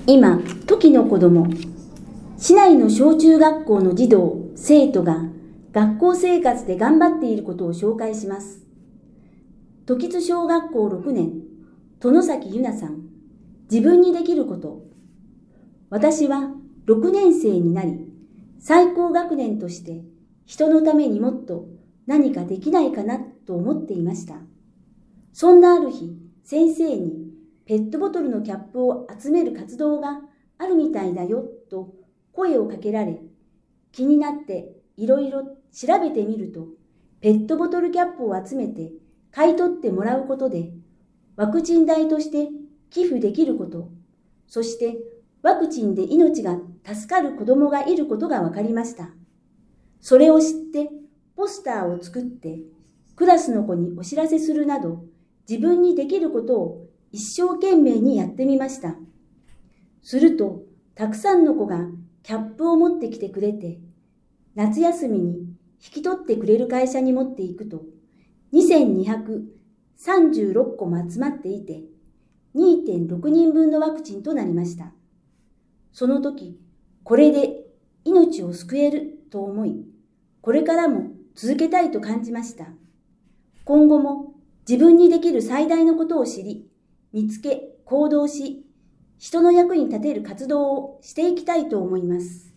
今、時の子供、市内の小中学校の児童、生徒が学校生活で頑張っていることを紹介します。時津小学校6年、殿崎ゆなさん、自分にできること。私は6年生になり、最高学年として人のためにもっと何かできないかなと思っていました。そんなある日、先生にペットボトルのキャップを集める活動があるみたいだよと声をかけられ、気になっていろいろ調べてみると、ペットボトルキャップを集めて買い取ってもらうことで、ワクチン代として寄付できること、そしてワクチンで命が助かる子どもがいることが分かりました。それを知ってポスターを作ってクラスの子にお知らせするなど、自分にできることを一生懸命にやってみました。すると、たくさんの子がキャップを持ってきてくれて、夏休みに引き取ってくれる会社に持っていくと、2236個も集まっていて、2.6 人分のワクチンとなりました。その時、これで命を救えると思い、これからも続けたいと感じました。今後も自分にできる最大のことを知り、見つけ、行動し、人の役に立てる活動をしていきたいと思います。